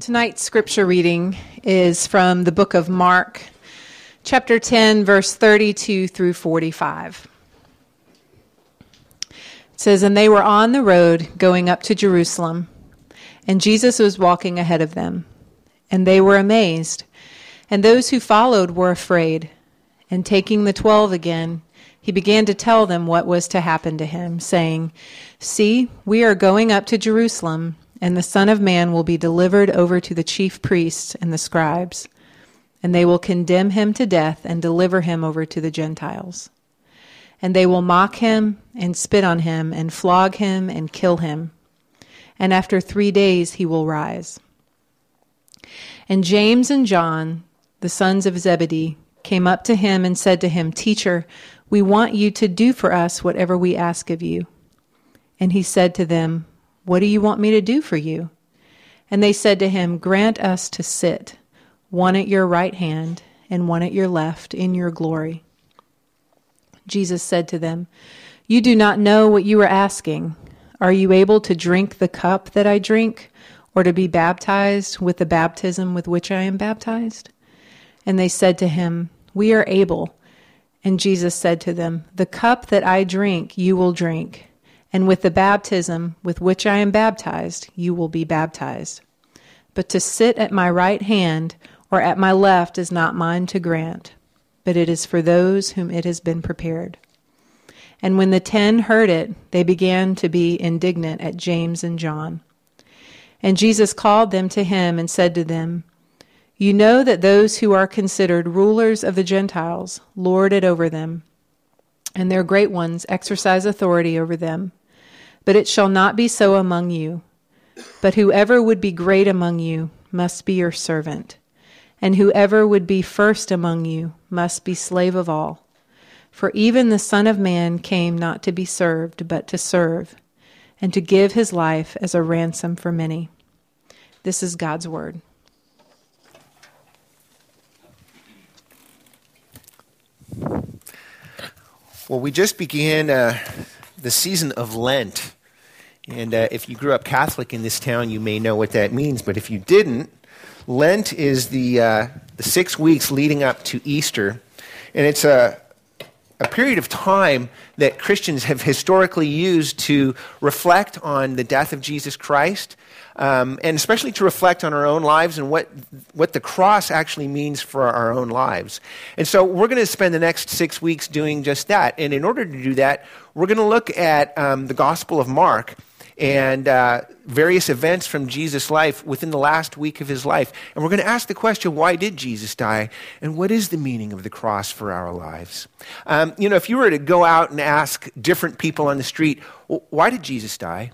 Tonight's scripture reading is from the book of Mark, chapter 10, verse 32 through 45. It says, "And they were on the road going up to Jerusalem, and Jesus was walking ahead of them. And they were amazed, and those who followed were afraid. And taking the 12 again, he began to tell them what was to happen to him, saying, 'See, we are going up to Jerusalem, and the Son of Man will be delivered over to the chief priests and the scribes, and they will condemn him to death and deliver him over to the Gentiles. And they will mock him and spit on him and flog him and kill him. And after 3 days he will rise.' And James and John, the sons of Zebedee, came up to him and said to him, 'Teacher, we want you to do for us whatever we ask of you.' And he said to them, 'What do you want me to do for you?' And they said to him, 'Grant us to sit, one at your right hand and one at your left, in your glory.' Jesus said to them, 'You do not know what you are asking. Are you able to drink the cup that I drink, or to be baptized with the baptism with which I am baptized?' And they said to him, 'We are able.' And Jesus said to them, 'The cup that I drink you will drink, and with the baptism with which I am baptized, you will be baptized. But to sit at my right hand or at my left is not mine to grant, but it is for those whom it has been prepared.' And when the 10 heard it, they began to be indignant at James and John. And Jesus called them to him and said to them, 'You know that those who are considered rulers of the Gentiles lord it over them, and their great ones exercise authority over them. But it shall not be so among you. But whoever would be great among you must be your servant, and whoever would be first among you must be slave of all. For even the Son of Man came not to be served, but to serve, and to give his life as a ransom for many.'" This is God's word. Well, we just began the season of Lent. And if you grew up Catholic in this town, you may know what that means. But if you didn't, Lent is the 6 weeks leading up to Easter. And it's a period of time that Christians have historically used to reflect on the death of Jesus Christ, and especially to reflect on our own lives and what the cross actually means for our own lives. And so we're going to spend the next 6 weeks doing just that. And in order to do that, we're going to look at the Gospel of Mark and various events from Jesus' life within the last week of his life. And we're going to ask the question, why did Jesus die? And what is the meaning of the cross for our lives? If you were to go out and ask different people on the street, why did Jesus die?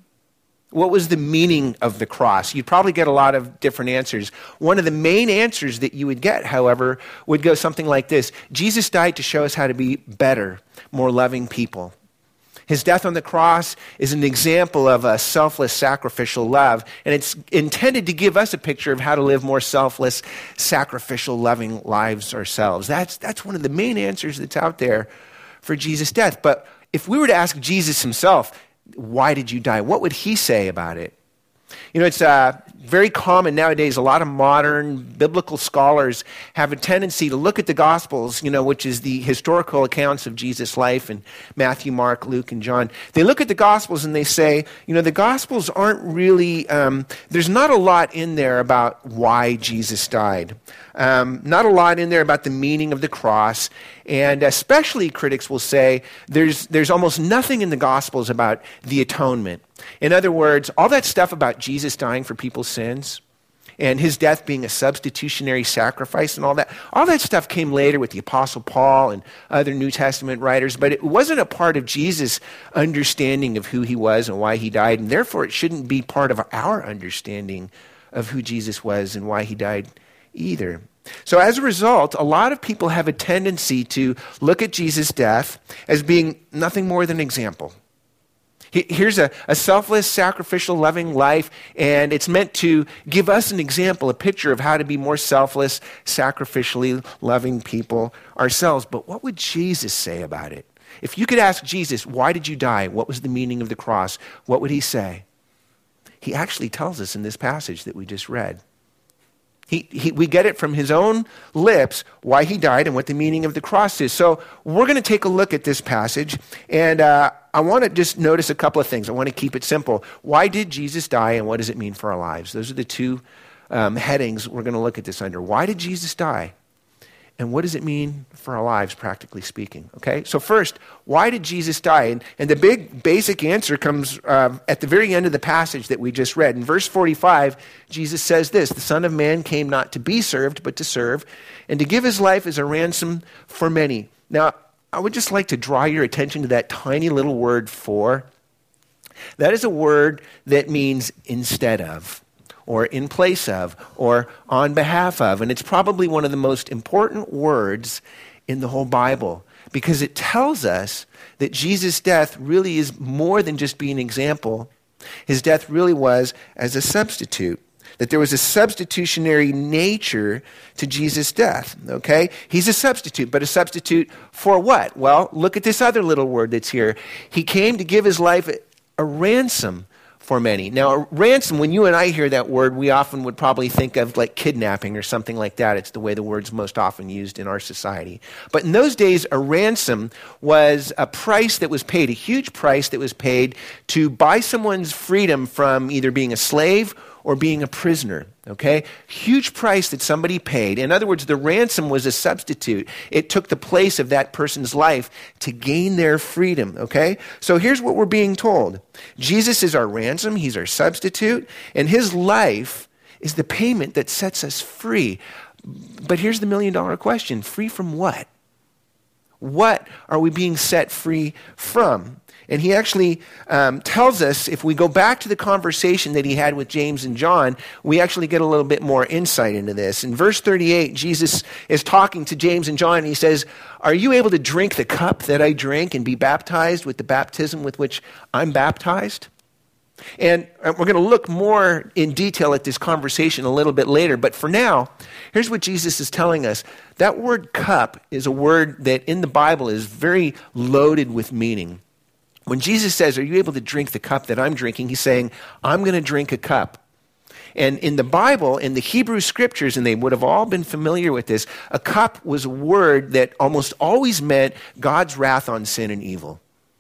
What was the meaning of the cross? You'd probably get a lot of different answers. One of the main answers that you would get, however, would go something like this: Jesus died to show us how to be better, more loving people. His death on the cross is an example of a selfless, sacrificial love, and it's intended to give us a picture of how to live more selfless, sacrificial, loving lives ourselves. That's one of the main answers that's out there for Jesus' death. But if we were to ask Jesus himself, why did you die? What would he say about it? It's very common nowadays. A lot of modern biblical scholars have a tendency to look at the Gospels, which is the historical accounts of Jesus' life in Matthew, Mark, Luke, and John. They look at the Gospels and they say, the Gospels aren't really, there's not a lot in there about why Jesus died. Not a lot in there about the meaning of the cross. And especially critics will say there's almost nothing in the Gospels about the atonement. In other words, all that stuff about Jesus dying for people's sins and his death being a substitutionary sacrifice and all that stuff came later with the Apostle Paul and other New Testament writers, but it wasn't a part of Jesus' understanding of who he was and why he died, and therefore it shouldn't be part of our understanding of who Jesus was and why he died either. So as a result, a lot of people have a tendency to look at Jesus' death as being nothing more than an example. Here's a selfless, sacrificial, loving life, and it's meant to give us an example, a picture of how to be more selfless, sacrificially loving people ourselves. But what would Jesus say about it? If you could ask Jesus, why did you die? What was the meaning of the cross? What would he say? he actually tells us in this passage that we just read. We get it from his own lips why he died and what the meaning of the cross is. So we're going to take a look at this passage, and I want to just notice a couple of things. I want to keep it simple. Why did Jesus die, and what does it mean for our lives? Those are the two headings we're going to look at this under. Why did Jesus die? And what does it mean for our lives, practically speaking? Okay, so first, why did Jesus die? And the big basic answer comes at the very end of the passage that we just read. In verse 45, Jesus says this, "The Son of Man came not to be served, but to serve, and to give his life as a ransom for many." Now, I would just like to draw your attention to that tiny little word "for." That is a word that means instead of, or in place of, or on behalf of. And it's probably one of the most important words in the whole Bible, because it tells us that Jesus' death really is more than just being an example. His death really was as a substitute, that there was a substitutionary nature to Jesus' death, okay? He's a substitute, but a substitute for what? Well, look at this other little word that's here. He came to give his life a ransom for many. Now, a ransom, when you and I hear that word, we often would probably think of like kidnapping or something like that. It's the way the word's most often used in our society. But in those days, a ransom was a price that was paid, a huge price that was paid to buy someone's freedom from either being a slave or being a prisoner, okay? Huge price that somebody paid. In other words, the ransom was a substitute. It took the place of that person's life to gain their freedom, okay? So here's what we're being told. Jesus is our ransom. He's our substitute. And his life is the payment that sets us free. But here's the million-dollar question. Free from what? What are we being set free from? And he actually tells us, if we go back to the conversation that he had with James and John, we actually get a little bit more insight into this. In verse 38, Jesus is talking to James and John, and he says, "Are you able to drink the cup that I drink and be baptized with the baptism with which I'm baptized?" And we're going to look more in detail at this conversation a little bit later. But for now, here's what Jesus is telling us. That word cup is a word that in the Bible is very loaded with meaning. When Jesus says, "Are you able to drink the cup that I'm drinking?" he's saying, I'm going to drink a cup. And in the Bible, in the Hebrew scriptures, and they would have all been familiar with this, a cup was a word that almost always meant God's wrath on sin and evil.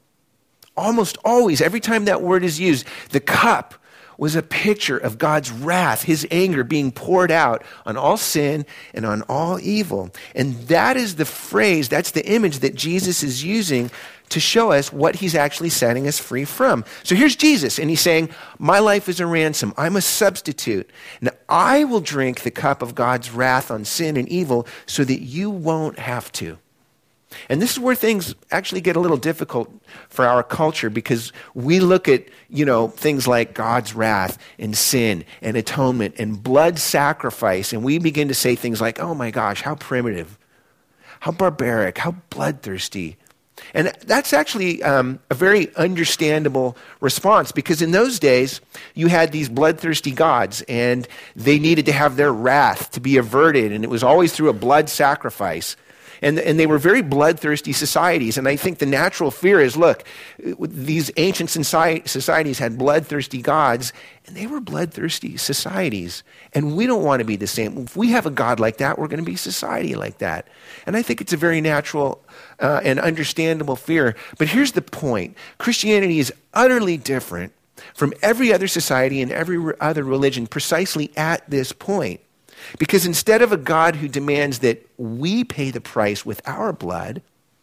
Almost always, every time that word is used, the cup was a picture of God's wrath, his anger being poured out on all sin and on all evil. And that is the phrase, that's the image that Jesus is using to show us what he's actually setting us free from. So here's Jesus, and he's saying, my life is a ransom. I'm a substitute. And I will drink the cup of God's wrath on sin and evil so that you won't have to. And this is where things actually get a little difficult for our culture, because we look at, things like God's wrath and sin and atonement and blood sacrifice, and we begin to say things like, oh my gosh, how primitive, how barbaric, how bloodthirsty. And that's actually a very understandable response, because in those days, you had these bloodthirsty gods, and they needed to have their wrath to be averted, and it was always through a blood sacrifice. And they were very bloodthirsty societies. And I think the natural fear is, look, these ancient societies had bloodthirsty gods, and they were bloodthirsty societies. And we don't want to be the same. If we have a God like that, we're going to be a society like that. And I think it's a very natural and understandable fear. But here's the point. Christianity is utterly different from every other society and every other religion precisely at this point. Because instead of a God who demands that we pay the price with our blood,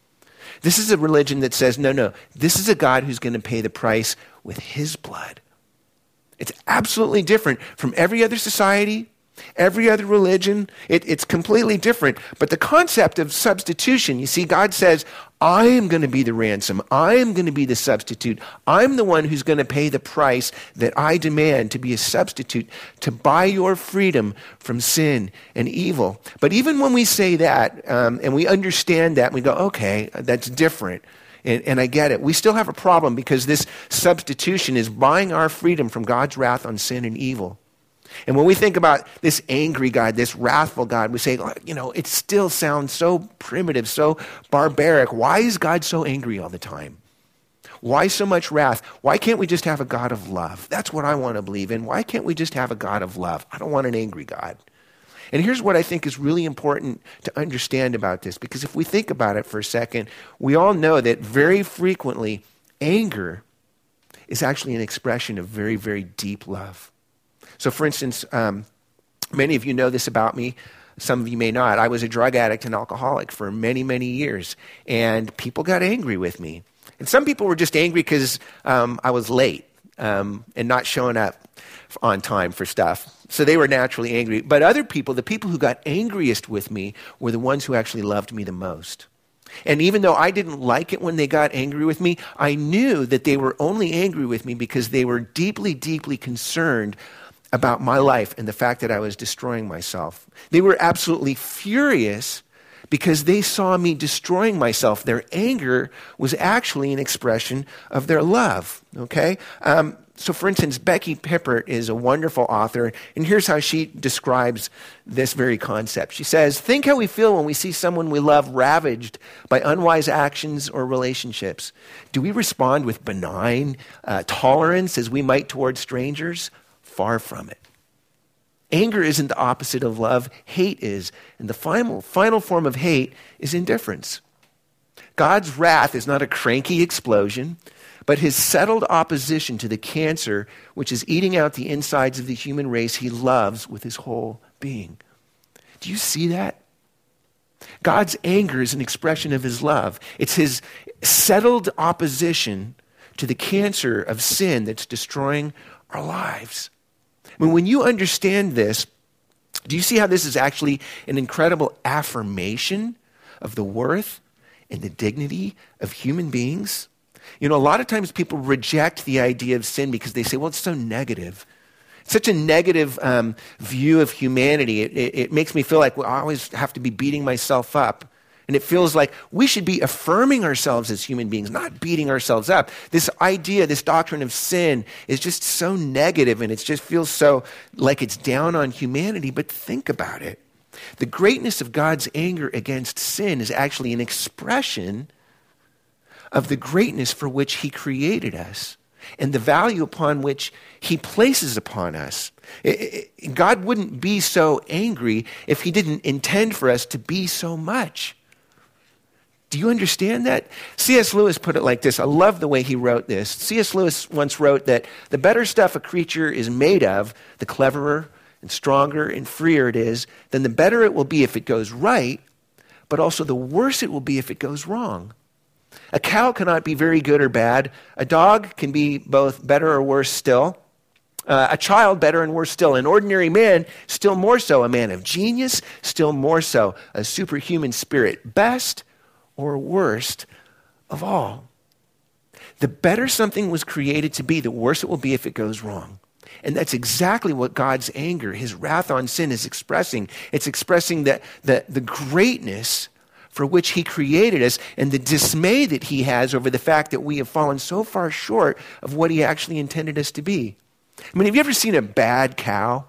this is a religion that says, no, this is a God who's going to pay the price with his blood. It's absolutely different from every other society, every other religion. It's completely different. But the concept of substitution, you see, God says, I am going to be the ransom. I am going to be the substitute. I'm the one who's going to pay the price that I demand to be a substitute, to buy your freedom from sin and evil. But even when we say that, and we understand that, we go, okay, that's different. And I get it. We still have a problem, because this substitution is buying our freedom from God's wrath on sin and evil. And when we think about this angry God, this wrathful God, we say, it still sounds so primitive, so barbaric. Why is God so angry all the time? Why so much wrath? Why can't we just have a God of love? That's what I want to believe in. Why can't we just have a God of love? I don't want an angry God. And here's what I think is really important to understand about this, because if we think about it for a second, we all know that very frequently anger is actually an expression of very, very deep love. So for instance, many of you know this about me. Some of you may not. I was a drug addict and alcoholic for many, many years, and people got angry with me. And some people were just angry because I was late and not showing up on time for stuff. So they were naturally angry. But other people, the people who got angriest with me, were the ones who actually loved me the most. And even though I didn't like it when they got angry with me, I knew that they were only angry with me because they were deeply, deeply concerned about my life and the fact that I was destroying myself. They were absolutely furious because they saw me destroying myself. Their anger was actually an expression of their love, okay? So for instance, Becky Pippert is a wonderful author, and here's how she describes this very concept. She says, think how we feel when we see someone we love ravaged by unwise actions or relationships. Do we respond with benign tolerance as we might towards strangers? Far from it. Anger isn't the opposite of love. Hate is. And the final form of hate is indifference. God's wrath is not a cranky explosion, but his settled opposition to the cancer which is eating out the insides of the human race he loves with his whole being. Do you see that? God's anger is an expression of his love. It's his settled opposition to the cancer of sin that's destroying our lives. I mean, when you understand this, do you see how this is actually an incredible affirmation of the worth and the dignity of human beings? You know, a lot of times people reject the idea of sin because they say, well, it's so negative. It's such a negative view of humanity. It makes me feel like, well, I always have to be beating myself up. And it feels like we should be affirming ourselves as human beings, not beating ourselves up. This idea, this doctrine of sin is just so negative, and it just feels so like it's down on humanity. But think about it. The greatness of God's anger against sin is actually an expression of the greatness for which he created us and the value upon which he places upon us. God wouldn't be so angry if he didn't intend for us to be so much. Do you understand that? C.S. Lewis put it like this. I love the way he wrote this. C.S. Lewis once wrote that the better stuff a creature is made of, the cleverer and stronger and freer it is, then the better it will be if it goes right, but also the worse it will be if it goes wrong. A cow cannot be very good or bad. A dog can be both better or worse still. A child better and worse still. An ordinary man still more so. A man of genius still more so. A superhuman spirit. Best or worst of all. The better something was created to be, the worse it will be if it goes wrong. And that's exactly what God's anger, his wrath on sin is expressing. It's expressing the greatness for which he created us and the dismay that he has over the fact that we have fallen so far short of what he actually intended us to be. I mean, have you ever seen a bad cow?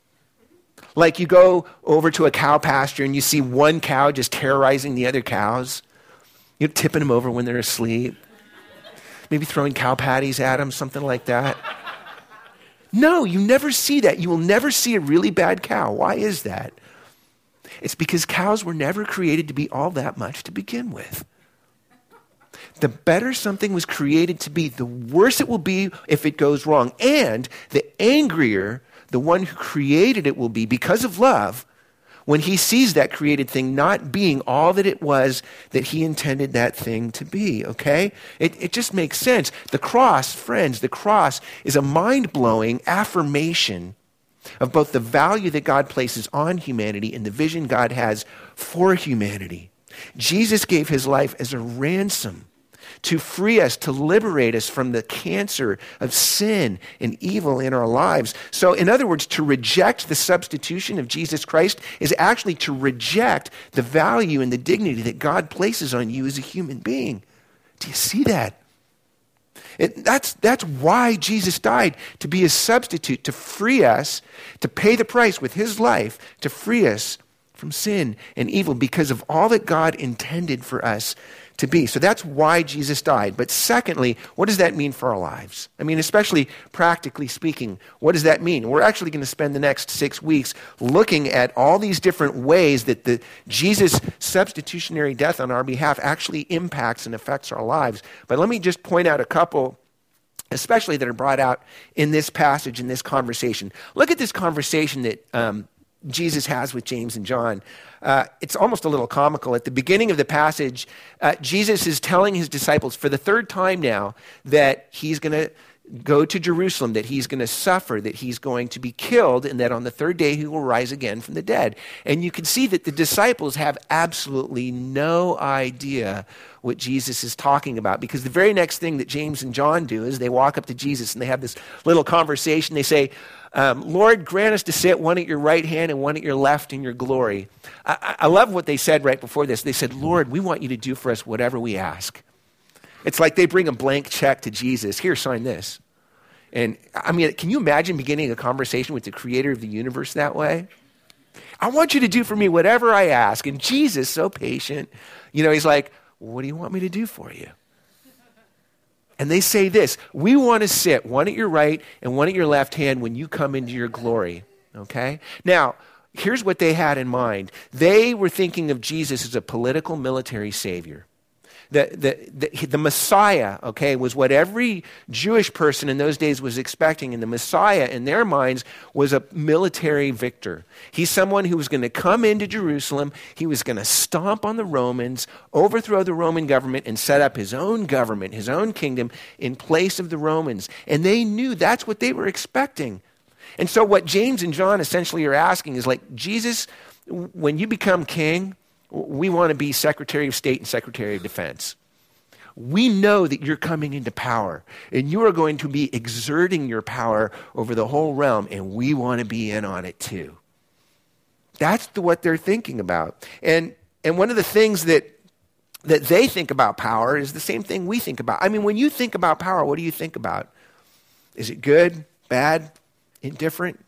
Like you go over to a cow pasture and you see one cow just terrorizing the other cows. You're tipping them over when they're asleep. Maybe throwing cow patties at them, something like that. No, you never see that. You will never see a really bad cow. Why is that? It's because cows were never created to be all that much to begin with. The better something was created to be, the worse it will be if it goes wrong. And the angrier the one who created it will be because of love when he sees that created thing not being all that it was that he intended that thing to be, okay? It just makes sense. The cross, friends, the cross is a mind-blowing affirmation of both the value that God places on humanity and the vision God has for humanity. Jesus gave his life as a ransom to free us, to liberate us from the cancer of sin and evil in our lives. So, in other words, to reject the substitution of Jesus Christ is actually to reject the value and the dignity that God places on you as a human being. Do you see that? That's why Jesus died, to be a substitute, to free us, to pay the price with his life, to free us from sin and evil because of all that God intended for us to be. So that's why Jesus died. But secondly, what does that mean for our lives? I mean, especially practically speaking, what does that mean? We're actually going to spend the next 6 weeks looking at all these different ways that the Jesus' substitutionary death on our behalf actually impacts and affects our lives. But let me just point out a couple, especially that are brought out in this passage, in this conversation. Look at this conversation that Jesus has with James and John. It's almost a little comical. At the beginning of the passage, Jesus is telling his disciples for the third time now that he's going to go to Jerusalem, that he's going to suffer, that he's going to be killed, and that on the third day he will rise again from the dead. And you can see that the disciples have absolutely no idea what Jesus is talking about, because the very next thing that James and John do is they walk up to Jesus and they have this little conversation. They say, Lord, grant us to sit one at your right hand and one at your left in your glory. I love what they said right before this. They said, Lord, we want you to do for us whatever we ask. It's like they bring a blank check to Jesus. Here, sign this. And I mean, can you imagine beginning a conversation with the creator of the universe that way? I want you to do for me whatever I ask. And Jesus, so patient, he's like, what do you want me to do for you? And they say this, we want to sit one at your right and one at your left hand when you come into your glory. Okay? Now, here's what they had in mind. They were thinking of Jesus as a political military savior. The Messiah, okay, was what every Jewish person in those days was expecting. And the Messiah, in their minds, was a military victor. He's someone who was going to come into Jerusalem. He was going to stomp on the Romans, overthrow the Roman government, and set up his own government, his own kingdom in place of the Romans. And they knew that's what they were expecting. And so what James and John essentially are asking is like, Jesus, when you become king, we want to be Secretary of State and Secretary of Defense. We know that you're coming into power, and you are going to be exerting your power over the whole realm, and we want to be in on it too. That's what they're thinking about. And one of the things that they think about power is the same thing we think about. I mean, when you think about power, what do you think about? Is it good, bad, indifferent?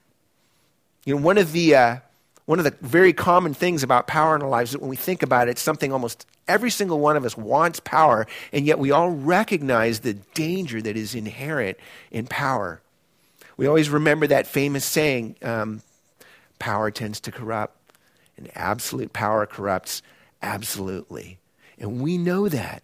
One of the very common things about power in our lives is that when we think about it, it's something almost every single one of us wants power, and yet we all recognize the danger that is inherent in power. We always remember that famous saying, power tends to corrupt, and absolute power corrupts absolutely. And we know that.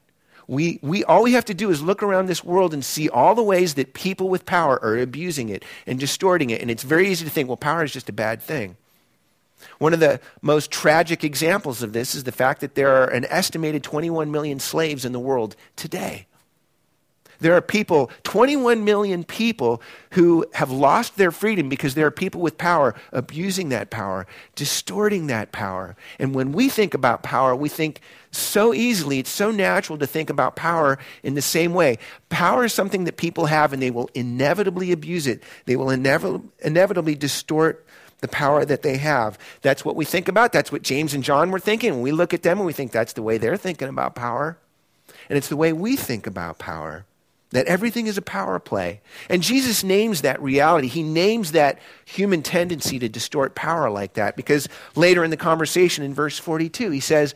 All we have to do is look around this world and see all the ways that people with power are abusing it and distorting it, and it's very easy to think, well, power is just a bad thing. One of the most tragic examples of this is the fact that there are an estimated 21 million slaves in the world today. There are 21 million people who have lost their freedom because there are people with power abusing that power, distorting that power. And when we think about power, we think so easily, it's so natural to think about power in the same way. Power is something that people have, and they will inevitably abuse it. They will inevitably distort the power that they have. That's what we think about. That's what James and John were thinking. We look at them and we think that's the way they're thinking about power. And it's the way we think about power, that everything is a power play. And Jesus names that reality. He names that human tendency to distort power like that, because later in the conversation in verse 42, he says,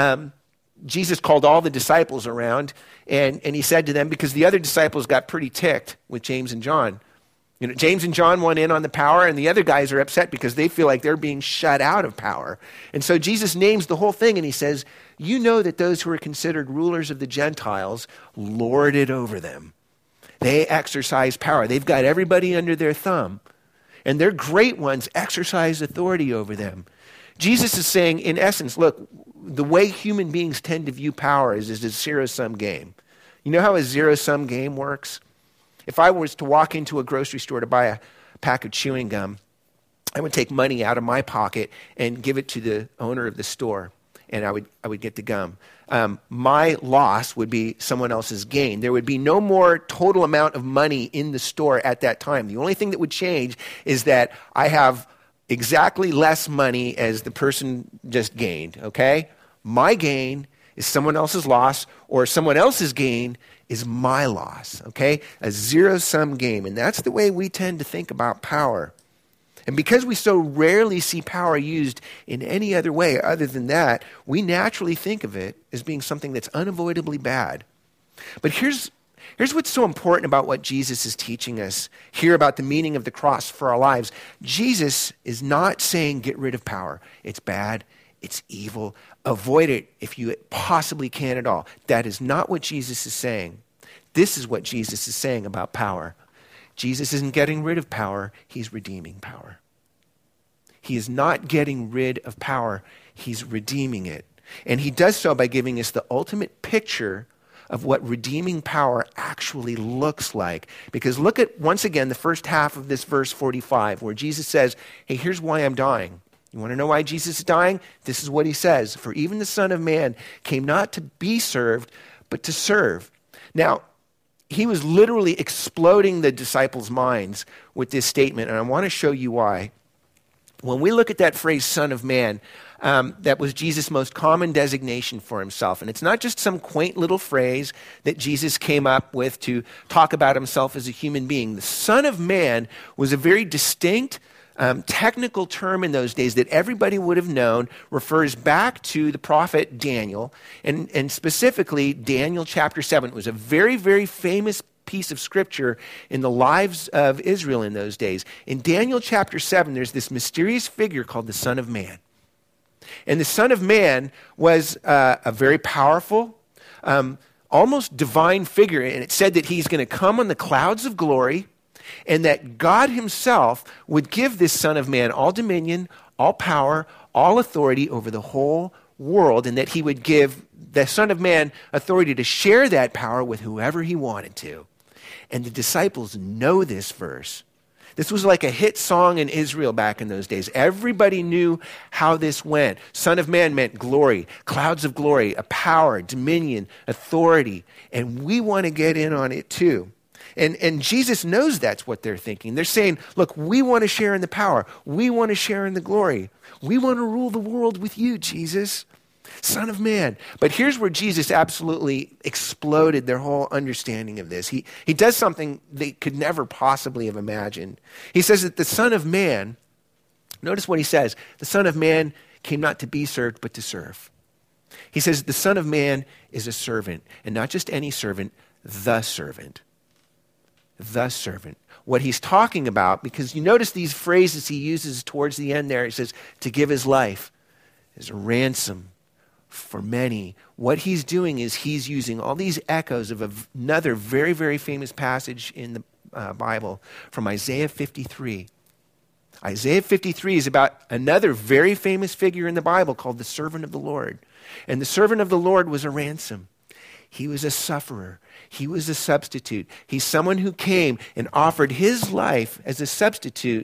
Jesus called all the disciples around and he said to them, because the other disciples got pretty ticked with James and John. James and John want in on the power, and the other guys are upset because they feel like they're being shut out of power. And so Jesus names the whole thing, and he says, you know that those who are considered rulers of the Gentiles lord it over them. They exercise power. They've got everybody under their thumb, and their great ones exercise authority over them. Jesus is saying, in essence, look, the way human beings tend to view power is a zero-sum game. You know how a zero-sum game works? If I was to walk into a grocery store to buy a pack of chewing gum, I would take money out of my pocket and give it to the owner of the store, and I would get the gum. My loss would be someone else's gain. There would be no more total amount of money in the store at that time. The only thing that would change is that I have exactly less money as the person just gained, okay? My gain is someone else's loss, or someone else's gain is my loss, okay? A zero-sum game. And that's the way we tend to think about power. And because we so rarely see power used in any other way other than that, we naturally think of it as being something that's unavoidably bad. But here's what's so important about what Jesus is teaching us here about the meaning of the cross for our lives. Jesus is not saying get rid of power. It's bad. It's evil. Avoid it if you possibly can at all. That is not what Jesus is saying. This is what Jesus is saying about power. Jesus isn't getting rid of power. He's redeeming power. He is not getting rid of power. He's redeeming it. And he does so by giving us the ultimate picture of what redeeming power actually looks like. Because look at, once again, the first half of this verse 45, where Jesus says, hey, here's why I'm dying. You want to know why Jesus is dying? This is what he says. For even the Son of Man came not to be served, but to serve. Now, he was literally exploding the disciples' minds with this statement, and I want to show you why. When we look at that phrase, Son of Man, that was Jesus' most common designation for himself. And it's not just some quaint little phrase that Jesus came up with to talk about himself as a human being. The Son of Man was a very distinct technical term in those days that everybody would have known, refers back to the prophet Daniel, and specifically Daniel chapter 7. It was a very, very famous piece of scripture in the lives of Israel in those days. In Daniel chapter 7, there's this mysterious figure called the Son of Man. And the Son of Man was a very powerful, almost divine figure, and it said that he's going to come on the clouds of glory, and that God himself would give this Son of Man all dominion, all power, all authority over the whole world, and that he would give the Son of Man authority to share that power with whoever he wanted to. And the disciples know this verse. This was like a hit song in Israel back in those days. Everybody knew how this went. Son of Man meant glory, clouds of glory, a power, dominion, authority. And we want to get in on it too. And Jesus knows that's what they're thinking. They're saying, look, we want to share in the power. We want to share in the glory. We want to rule the world with you, Jesus, Son of Man. But here's where Jesus absolutely exploded their whole understanding of this. He does something they could never possibly have imagined. He says that the Son of Man, notice what he says, the Son of Man came not to be served, but to serve. He says the Son of Man is a servant, and not just any servant, the servant. The servant. What he's talking about, because you notice these phrases he uses towards the end there, he says, to give his life as a ransom for many. What he's doing is he's using all these echoes of another very, very famous passage in the Bible from Isaiah 53. Isaiah 53 is about another very famous figure in the Bible called the servant of the Lord. And the servant of the Lord was a ransom. He was a sufferer. He was a substitute. He's someone who came and offered his life as a substitute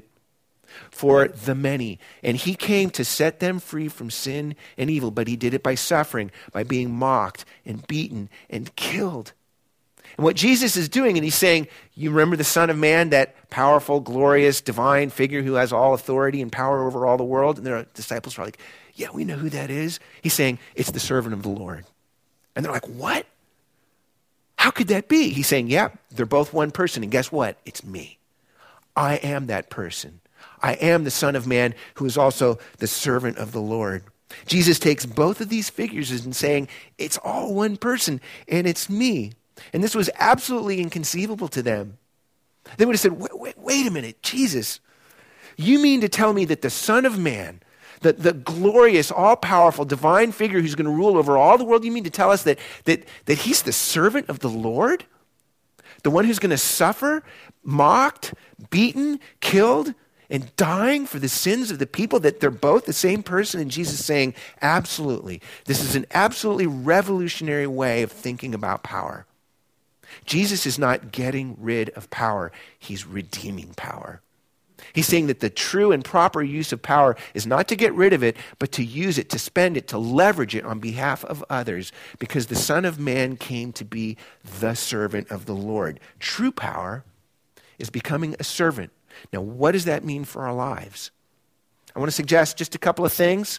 for the many. And he came to set them free from sin and evil, but he did it by suffering, by being mocked and beaten and killed. And what Jesus is doing, and he's saying, you remember the Son of Man, that powerful, glorious, divine figure who has all authority and power over all the world? And their disciples are like, yeah, we know who that is. He's saying, it's the servant of the Lord. And they're like, what? How could that be? He's saying, yeah, they're both one person. And guess what? It's me. I am that person. I am the Son of Man who is also the servant of the Lord. Jesus takes both of these figures and saying, it's all one person, and it's me. And this was absolutely inconceivable to them. They would have said, wait a minute, Jesus, you mean to tell me that the Son of Man, the glorious, all-powerful, divine figure who's going to rule over all the world, you mean to tell us that he's the servant of the Lord? The one who's going to suffer, mocked, beaten, killed, and dying for the sins of the people, that they're both the same person? And Jesus saying, absolutely. This is an absolutely revolutionary way of thinking about power. Jesus is not getting rid of power. He's redeeming power. He's saying that the true and proper use of power is not to get rid of it, but to use it, to spend it, to leverage it on behalf of others, because the Son of Man came to be the servant of the Lord. True power is becoming a servant. Now, what does that mean for our lives? I want to suggest just a couple of things.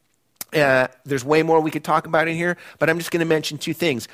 There's way more we could talk about in here, but I'm just going to mention two things.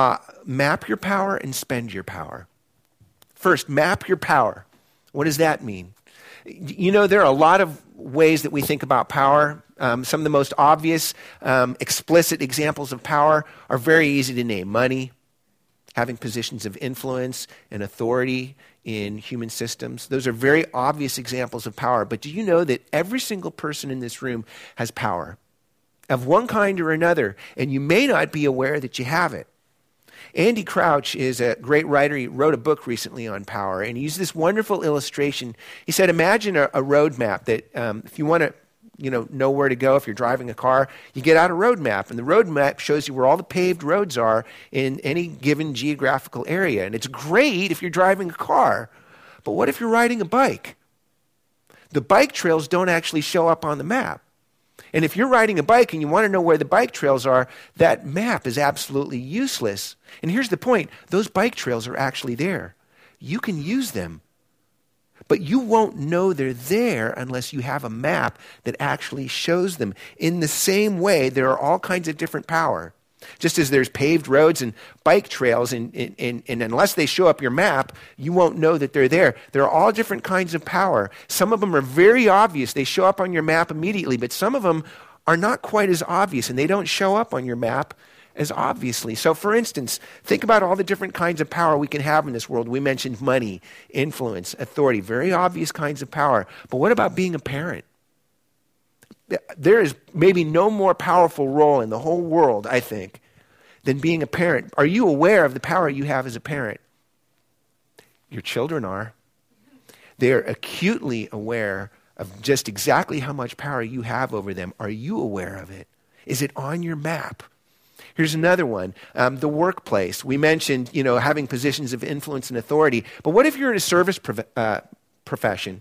Map your power and spend your power. First, map your power. What does that mean? You know, there are a lot of ways that we think about power. Some of the most obvious, explicit examples of power are very easy to name. Money, having positions of influence and authority in human systems. Those are very obvious examples of power. But do you know that every single person in this room has power of one kind or another, and you may not be aware that you have it? Andy Crouch is a great writer. He wrote a book recently on power, and he used this wonderful illustration. He said, imagine a road map that if you want to know where to go, if you're driving a car, you get out a road map, and the road map shows you where all the paved roads are in any given geographical area. And it's great if you're driving a car, but what if you're riding a bike? The bike trails don't actually show up on the map. And if you're riding a bike and you want to know where the bike trails are, that map is absolutely useless. And here's the point. Those bike trails are actually there. You can use them. But you won't know they're there unless you have a map that actually shows them. In the same way, there are all kinds of different power. Just as there's paved roads and bike trails, and unless they show up your map, you won't know that they're there. There are all different kinds of power. Some of them are very obvious. They show up on your map immediately, but some of them are not quite as obvious, and they don't show up on your map as obviously. So for instance, think about all the different kinds of power we can have in this world. We mentioned money, influence, authority, very obvious kinds of power. But what about being a parent? There is maybe no more powerful role in the whole world, I think, than being a parent. Are you aware of the power you have as a parent? Your children are. They are acutely aware of just exactly how much power you have over them. Are you aware of it? Is it on your map? Here's another one, the workplace. We mentioned, having positions of influence and authority. But what if you're in a service profession?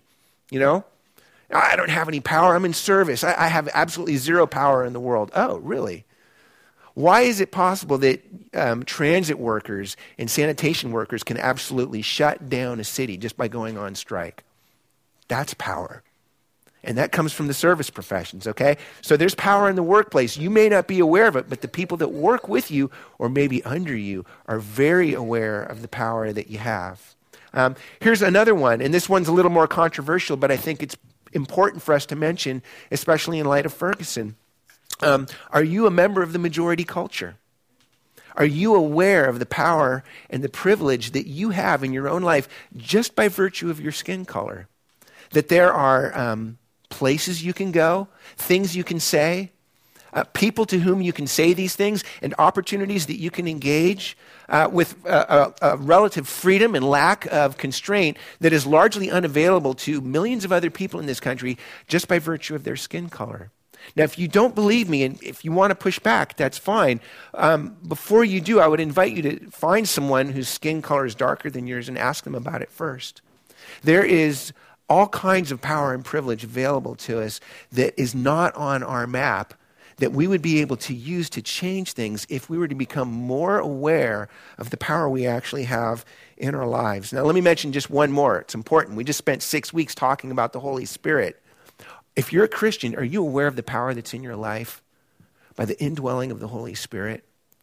I don't have any power. I'm in service. I have absolutely zero power in the world. Oh, really? Why is it possible that transit workers and sanitation workers can absolutely shut down a city just by going on strike? That's power. And that comes from the service professions, okay? So there's power in the workplace. You may not be aware of it, but the people that work with you or maybe under you are very aware of the power that you have. Here's another one, and this one's a little more controversial, but I think it's important for us to mention, especially in light of Ferguson. Are you a member of the majority culture? Are you aware of the power and the privilege that you have in your own life just by virtue of your skin color? That there are places you can go, things you can say, people to whom you can say these things, and opportunities that you can engage with a relative freedom and lack of constraint that is largely unavailable to millions of other people in this country just by virtue of their skin color. Now, if you don't believe me and if you want to push back, that's fine. Before you do, I would invite you to find someone whose skin color is darker than yours and ask them about it first. There is all kinds of power and privilege available to us that is not on our map that we would be able to use to change things if we were to become more aware of the power we actually have in our lives. Now, let me mention just one more. It's important. We just spent 6 weeks talking about the Holy Spirit. If you're a Christian, are you aware of the power that's in your life by the indwelling of the Holy Spirit?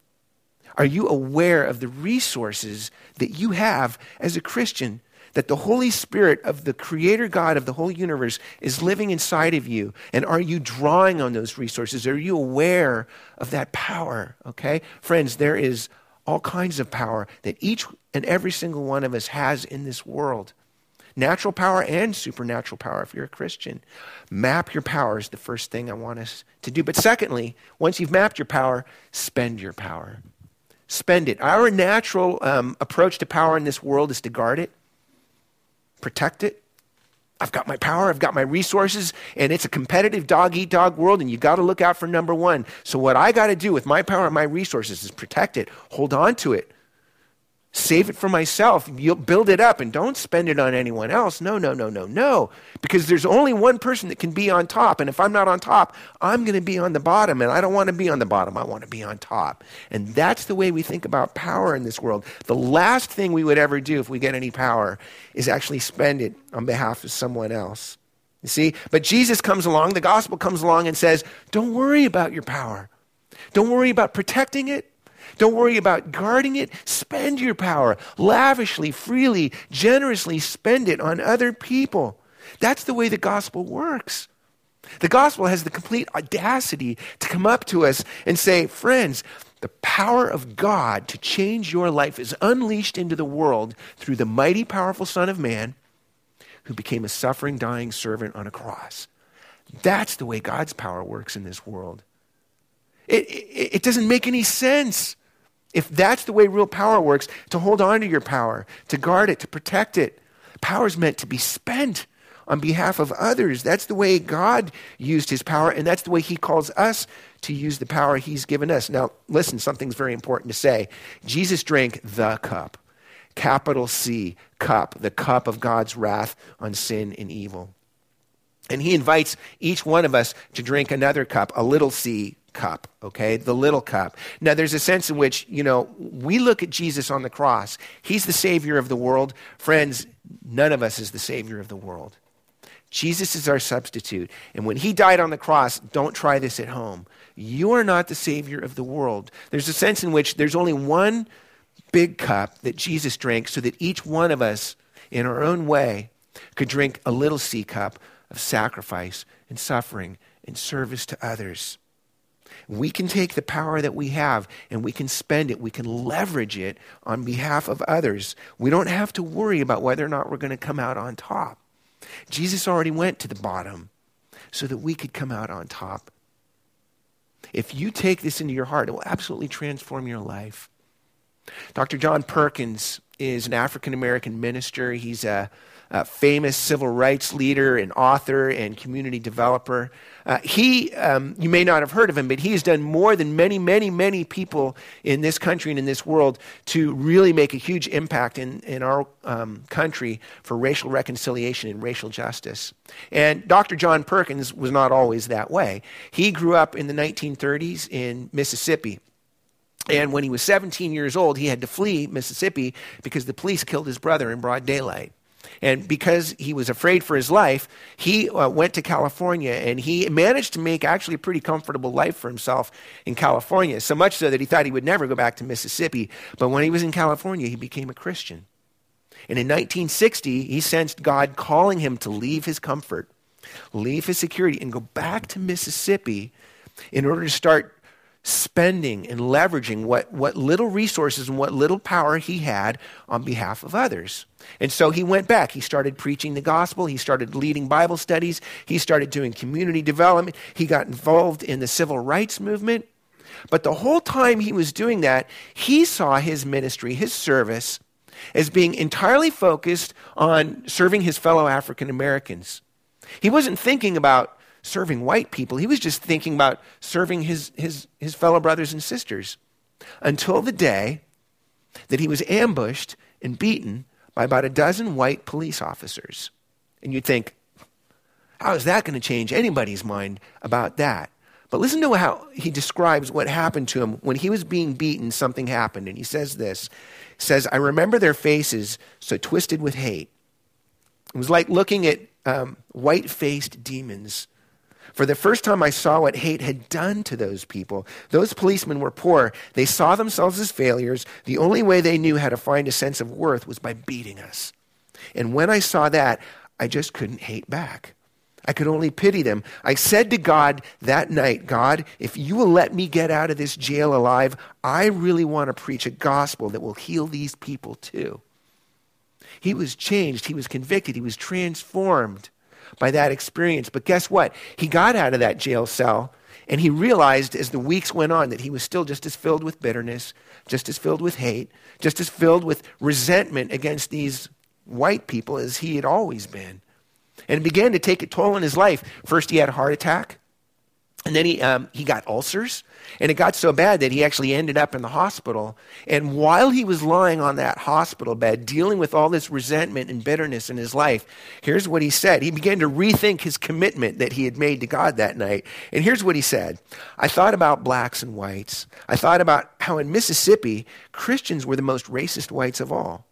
Are you aware of the resources that you have as a Christian, that the Holy Spirit of the Creator God of the whole universe is living inside of you? And are you drawing on those resources? Are you aware of that power? Okay? Friends, there is all kinds of power that each and every single one of us has in this world. Natural power and supernatural power if you're a Christian. Map your power is the first thing I want us to do. But secondly, once you've mapped your power, spend your power. Spend it. Our natural approach to power in this world is to guard it, protect it. I've got my power, I've got my resources, and it's a competitive dog-eat-dog world, and you got to look out for number one. So what I got to do with my power and my resources is protect it, hold on to it, save it for myself. You'll build it up and don't spend it on anyone else. No. Because there's only one person that can be on top. And if I'm not on top, I'm going to be on the bottom. And I don't want to be on the bottom. I want to be on top. And that's the way we think about power in this world. The last thing we would ever do if we get any power is actually spend it on behalf of someone else. You see? But Jesus comes along, the gospel comes along and says, don't worry about your power. Don't worry about protecting it. Don't worry about guarding it. Spend your power lavishly, freely, generously spend it on other people. That's the way the gospel works. The gospel has the complete audacity to come up to us and say, friends, the power of God to change your life is unleashed into the world through the mighty, powerful Son of Man who became a suffering, dying servant on a cross. That's the way God's power works in this world. It doesn't make any sense, if that's the way real power works, to hold on to your power, to guard it, to protect it. Power is meant to be spent on behalf of others. That's the way God used his power, and that's the way he calls us to use the power he's given us. Now, listen, something's very important to say. Jesus drank the cup, capital C, cup, the cup of God's wrath on sin and evil. And he invites each one of us to drink another cup, a little c cup, okay? The little cup. Now, there's a sense in which, we look at Jesus on the cross. He's the Savior of the world. Friends, none of us is the Savior of the world. Jesus is our substitute. And when he died on the cross, don't try this at home. You are not the Savior of the world. There's a sense in which there's only one big cup that Jesus drank so that each one of us, in our own way, could drink a little C cup of sacrifice and suffering and service to others. We can take the power that we have and we can spend it. We can leverage it on behalf of others. We don't have to worry about whether or not we're going to come out on top. Jesus already went to the bottom so that we could come out on top. If you take this into your heart, it will absolutely transform your life. Dr. John Perkins is an African-American minister. He's a famous civil rights leader and author and community developer. You may not have heard of him, but he has done more than many, many, many people in this country and in this world to really make a huge impact in our country for racial reconciliation and racial justice. And Dr. John Perkins was not always that way. He grew up in the 1930s in Mississippi. And when he was 17 years old, he had to flee Mississippi because the police killed his brother in broad daylight. And because he was afraid for his life, he went to California, and he managed to make actually a pretty comfortable life for himself in California, so much so that he thought he would never go back to Mississippi. But when he was in California, he became a Christian. And in 1960, he sensed God calling him to leave his comfort, leave his security, and go back to Mississippi in order to start spending and leveraging what little resources and what little power he had on behalf of others. And so he went back. He started preaching the gospel. He started leading Bible studies. He started doing community development. He got involved in the civil rights movement. But the whole time he was doing that, he saw his ministry, his service, as being entirely focused on serving his fellow African Americans. He wasn't thinking about serving white people. He was just thinking about serving his fellow brothers and sisters, until the day that he was ambushed and beaten by about a dozen white police officers. And you'd think, how is that going to change anybody's mind about that? But listen to how he describes what happened to him. When he was being beaten, something happened. And he says this. He says, I remember their faces so twisted with hate. It was like looking at white-faced demons. For the first time I saw what hate had done to those people. Those policemen were poor. They saw themselves as failures. The only way they knew how to find a sense of worth was by beating us. And when I saw that, I just couldn't hate back. I could only pity them. I said to God that night, God, if you will let me get out of this jail alive, I really want to preach a gospel that will heal these people too. He was changed. He was convicted. He was transformed by that experience. But guess what? He got out of that jail cell, and he realized as the weeks went on that he was still just as filled with bitterness, just as filled with hate, just as filled with resentment against these white people as he had always been. And it began to take a toll on his life. First, he had a heart attack, and then he got ulcers, and it got so bad that he actually ended up in the hospital. And while he was lying on that hospital bed, dealing with all this resentment and bitterness in his life, here's what he said. He began to rethink his commitment that he had made to God that night. And here's what he said. I thought about blacks and whites. I thought about how in Mississippi, Christians were the most racist whites of all.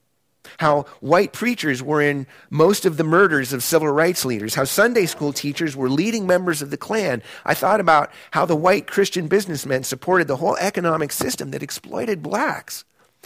How white preachers were in most of the murders of civil rights leaders, how Sunday school teachers were leading members of the Klan. I thought about how the white Christian businessmen supported the whole economic system that exploited blacks.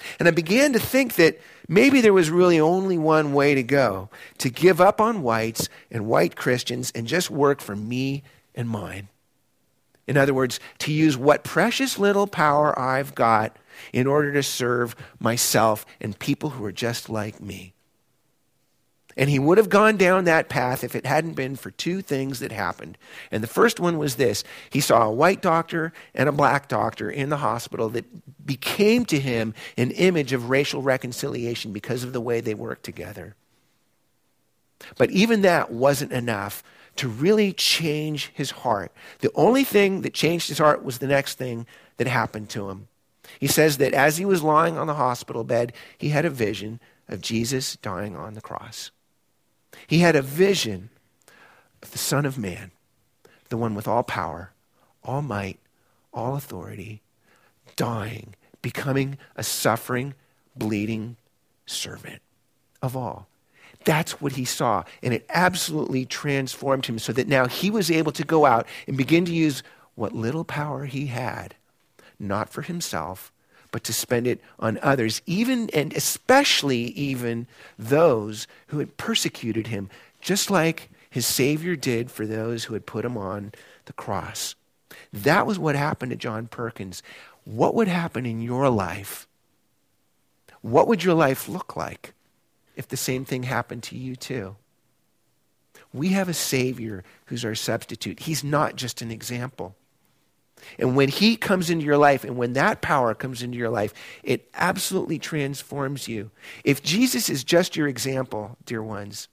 And I began to think that maybe there was really only one way to go, to give up on whites and white Christians and just work for me and mine. In other words, to use what precious little power I've got in order to serve myself and people who are just like me. And he would have gone down that path if it hadn't been for two things that happened. And the first one was this. He saw a white doctor and a black doctor in the hospital that became to him an image of racial reconciliation because of the way they worked together. But even that wasn't enough to really change his heart. The only thing that changed his heart was the next thing that happened to him. He says that as he was lying on the hospital bed, he had a vision of Jesus dying on the cross. He had a vision of the Son of Man, the one with all power, all might, all authority, dying, becoming a suffering, bleeding servant of all. That's what he saw, and it absolutely transformed him so that now he was able to go out and begin to use what little power he had, not for himself, but to spend it on others, even and especially even those who had persecuted him, just like his Savior did for those who had put him on the cross. That was what happened to John Perkins. What would happen in your life? What would your life look like if the same thing happened to you too? We have a Savior who's our substitute. He's not just an example. And when he comes into your life, and when that power comes into your life, it absolutely transforms you. If Jesus is just your example, dear ones,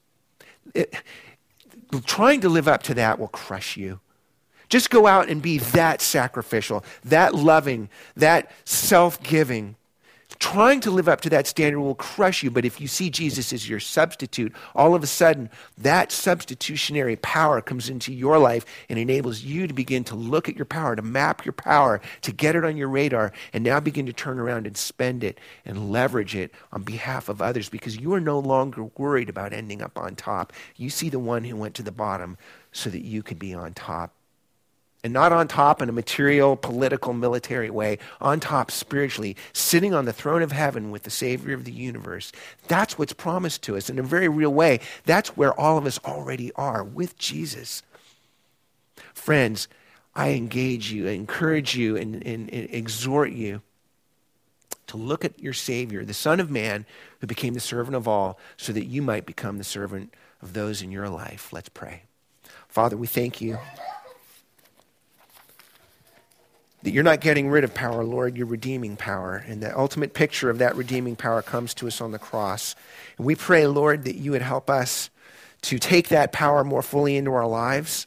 trying to live up to that will crush you. Just go out and be that sacrificial, that loving, that self-giving. Trying to live up to that standard will crush you, but if you see Jesus as your substitute, all of a sudden, that substitutionary power comes into your life and enables you to begin to look at your power, to map your power, to get it on your radar, and now begin to turn around and spend it and leverage it on behalf of others, because you are no longer worried about ending up on top. You see the one who went to the bottom so that you could be on top. And not on top in a material, political, military way, on top spiritually, sitting on the throne of heaven with the Savior of the universe. That's what's promised to us in a very real way. That's where all of us already are, with Jesus. Friends, I engage you, I encourage you, and exhort you to look at your Savior, the Son of Man, who became the servant of all, so that you might become the servant of those in your life. Let's pray. Father, we thank you that you're not getting rid of power, Lord, you're redeeming power. And the ultimate picture of that redeeming power comes to us on the cross. And we pray, Lord, that you would help us to take that power more fully into our lives,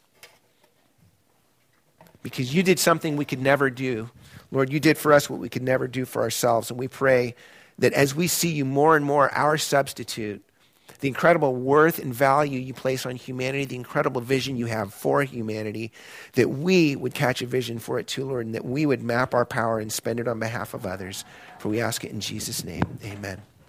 because you did something we could never do. Lord, you did for us what we could never do for ourselves. And we pray that as we see you more and more, our substitute, the incredible worth and value you place on humanity, the incredible vision you have for humanity, that we would catch a vision for it too, Lord, and that we would map our power and spend it on behalf of others. For we ask it in Jesus' name. Amen.